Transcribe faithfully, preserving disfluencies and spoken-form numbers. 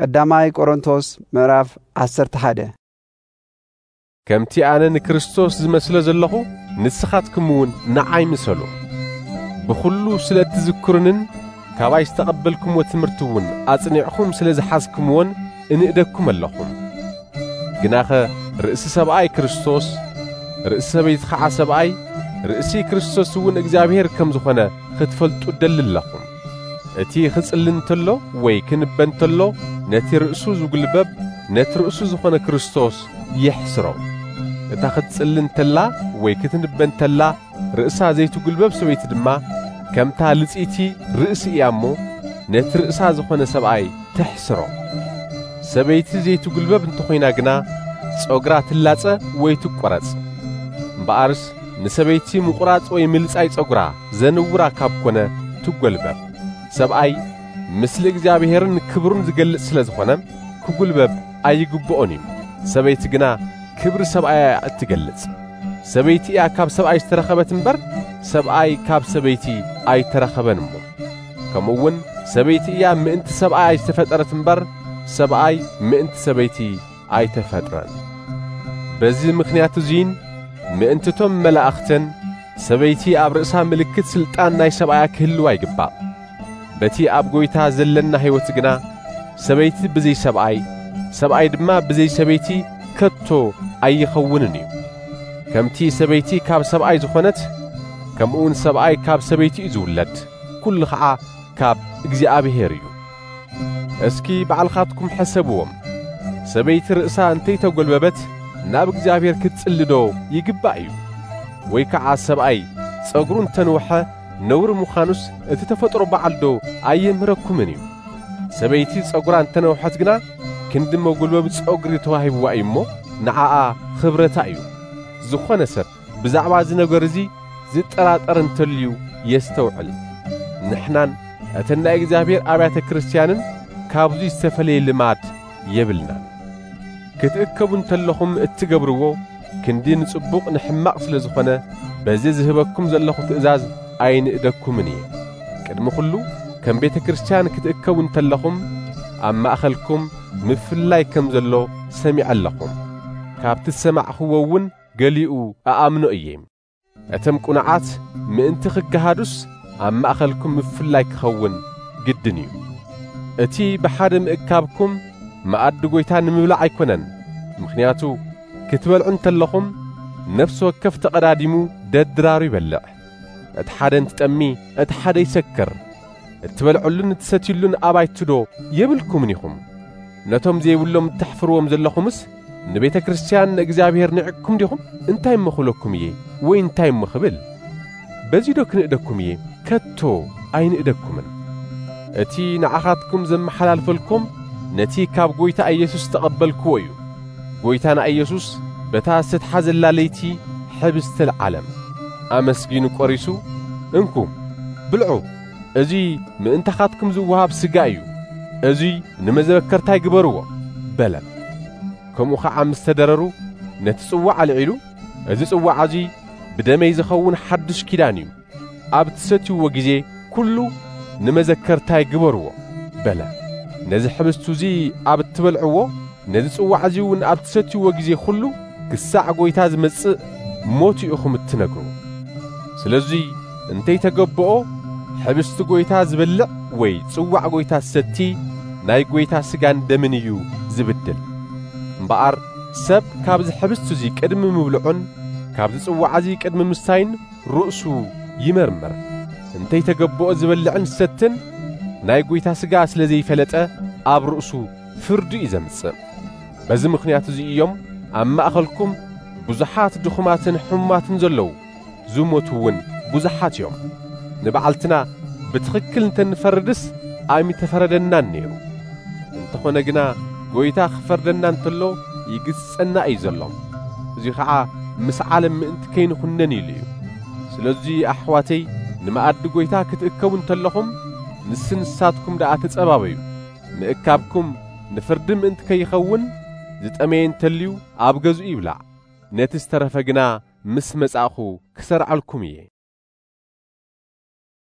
ቀዳማይ ቆሮንቶስ ምዕራፍ عشرة واحد ከምቲ ኣነ ንክርስቶስ ዝመስሎ ዘለኹ ንስኻትኩምውን ንዓይ ምሰሉ ብኹሉ ስለ ትዝክሩንን ካባይ ዝተቐበልኩምዎ ትምህርትውን ኣጽኒዕኹም ስለ ዝሓዝኩምዎን እንእደኩም ኣለኹም ግናኸ ርእሲ ሰብኣይ ክርስቶስ ርእሲ ሰበይቲ ኸዓ ሰብኣይ ርእሲ ክርስቶስ እውን እግዚአብሔር ከም ዝኾነ ክትፈልጡ ደልለኹም እቲ ኽጽልን ተሎ ወይ ክንበን ተሎ ነቲ ርእሱ ዝጉልበብ ነቲ ርእሱ ዝኾነ ክርስቶስ ይሕስሮ እታ ኽጽልን ተላ ወይ ክትንበን ተላ ርእሳ ዘይትጉልበብ ሰበይቲ ድማ ከምታ ልጽይቲ ርእሲ እያ እሞ ነቲ ርእሳ ዝኾነ ሰብኣይ ትሕስሮ ሰበይቲ ዘይትጉልበብ እንተኾይና ግና ጸጉራ ትላጸ ወይ ትቈረጽ እምበኣርስ ንሰበይቲ ምቁራጽ ወይ ምልጻይ ጸጉራ ዘንውራ ካብ ኮነ ትጐልበብ ሰብኣይ ምስሊ እግዚአብሔርን ክብሩን ዝገልጽ ስለ ዝኾነ ክጉልበብ ኣይግብኦን እዩ ሰበይቲ ግና ክብሪ ሰብኣይ እትገልጽ ሰበይቲ እያ ካብ ሰብኣይ ዝተረኸበት እምበር ሰብኣይ ካብ ሰበይቲ ኣይተረኸበን እሞ ከምኡውን ሰበይቲ እያ ምእንቲ ሰብኣይ ኣይተፈጠረት እምበር ሰብኣይ ምእንቲ ሰበይቲ ኣይተፈጥረን በዚ ምኽንያት እዙይን ምእንትቶም መላእኽትን ሰበይቲ ኣብ ርእሳ ምልክት ስልጣን ናይ ሰብኣያ ክህልዋ ይግባእ በቲ ኣብ ጐይታ ዘለና ሕይወት ግና ሰበይቲ ብዘይ ሰብኣይ ሰብኣይ ድማ ብዘይ ሰበይቲ ከቶ ኣይኸውንን እዩ ከምቲ ሰበይቲ ካብ ሰብኣይ ዝኾነት ከምኡውን ሰብኣይ ካብ ሰበይቲ እዩ ዝውለድ ኩሉ ኸዓ ካብ እግዚአብሔር እዩ እስኪ ባዕልኻትኩም ሕሰብዎም ሰበይቲ ርእሳ እንተይተጐልበበት ናብ እግዚአብሔር ክትጽልዶ ይግባእ እዩ ወይ ከዓ ሰብኣይ ጸጉሩ እንተንወሐ ነውሪ ምዃኑስ እቲ ተፈጥሮ በዓልዶ ኣየምህረኩምን እዩ ሰበይቲ ጸጉራ እንተነውሐት ግና ክንዲ መጕልበብ ጸጉሪ ተዋሂብዋ እዩ እሞ ንዓኣ ኽብረታ እዩ ዝኾነ ሰብ ብዛዕባ እዚ ነገር እዚ ዝጠራጠር እንተልዩ የስተውዕል ንሕናን እተን ናይ እግዚአብሔር ኣብያተ ክርስቲያንን ካብዙይ ዝተፈለየ ልማድ የብልናን ክትእከቡ እንተለኹም እትገብርዎ ክንዲ ንጽቡቕ ንሕማቕ ስለ ዝኾነ በዚ ዝህበኩም ዘለኹ ትእዛዝ ኣይንእደኩምን እየ ቅድሚ ኹሉ ከም ቤተ ክርስቲያን ክትእከቡ እንተለኹም ኣብ ማእኸልኩም ምፍላይ ከም ዘሎ ሰሚዕ ኣለኹም ካብቲ ዝሰማዕኽዎ እውን ገሊኡ ኣኣምኖ እየ እተም ቁንዓት ምእንቲ ኽገሃዱስ ኣብ ማእኸልኩም ምፍላይ ክኸውን ግድን እዩ እቲ ብሓደ ምእካብኩም መኣዲ ጐይታ ንምብላዕ ኣይኮነን ምኽንያቱ ክትበልዑ እንተለኹም ነፍሲ ወከፍ ተቐዳዲሙ ደድራሩ ይበልዕ እቲ ሓደ እንትጠሚ እቲ ሓደ ይሰክር እትበልዑሉን እትሰትዩሉን ኣባይትዶ የብልኩምን ኢኹም ነቶም ዘይብሎም እትሕፍርዎም ዘለኹምስ ንቤተ ክርስቲያን እግዚአብሔር ንዕኩም ዲኹም እንታይ መኽለኩም እየ ወይ እንታይ መኽብል በዚዶ ክንእደኩም እየ ከቶ ኣይንእደኩምን እቲ ንዓኻትኩም ዘመሓላልፈልኩም ነቲ ካብ ጐይታ ኢየሱስ ተቐበልክዎ እዩ ጐይታና ኢየሱስ በታ ስትሓዘላ ለይቲ ሕብስተ ዓለም ኣመስጊኑ ቈሪሱ እንኩ ብልዑ እዙይ ምእንታኻትኩም ዝውሃብ ሥጋ እዩ እዙይ ንመዘበከርታ ይግበርዎ በለ ከምኡ ኸዓ ምስ ተደረሩ ነቲ ጽዋዕ ኣልዒሉ እዚ ጽዋዕ እዙይ ብደመይ ዝኸውን ሓድሽ ኪዳን እዩ ኣብ ትሰትይዎ ጊዜ ኩሉ ንመዘከርታ ይግበርዎ በለ ነዚ ሕብስቱ እዙይ ኣብ እትበልዕዎ ነዚ ጽዋዕ እዙይ እውን ኣብ ትሰትይዎ ጊዜ ኩሉ ክሳዕ ጐይታ ዝመጽእ ሞቱ ኢኹም እትነግሩ ስለዙይ እንተይተገብኦ ሕብስቲ ጐይታ ዝበልዕ ወይ ጽዋዕ ጐይታ ዝሰቲ ናይ ጐይታ ሥጋን ደምን እዩ ዝብድል እምበኣር ሰብ ካብዚ ሕብስቲ እዙይ ቅድሚ ምብልዑን ካብዚ ጽዋዕ እዙይ ቅድሚ ምሳይን ርእሱ ይመርመር እንተይተገብኦ ዝበልዕን ዝሰትን ናይ ጐይታ ሥጋ ስለ ዘይፈለጠ ኣብ ርእሱ ፍርዱ እዩ ዘምጽእ በዚ ምኽንያት እዙይ እዮም ኣብ ማእኸልኩም ብዙሓት ድኹማትን ሕሙማትን ዘለዉ ዝሞቱውን ብዙሓት እዮም ንበዓልትና ብትኽክል እንተንፈርድስ ኣይምተፈረደናን ነይሩ እንተኾነ ግና ጐይታ ክፈርደና እንተሎ ይግሥጸና እዩ ዘሎ እዙይ ኸዓ ምስ ዓለም ምእንቲ ከይንኹነን ኢሉ እዩ ስለዙይ ኣሕዋተይ ንመኣዲ ጐይታ ክትእከቡ እንተለኹም ንስንሳትኩም ደኣ ተጸባበዩ ምእካብኩም ንፍርዲ ምእንቲ ከይኸውን ዝጠመየ እንተልዩ ኣብ ገዝኡ ይብላዕ ነቲ ዝተረፈ ግና ምስ መጻእኹ ክሰርዓልኩም እየ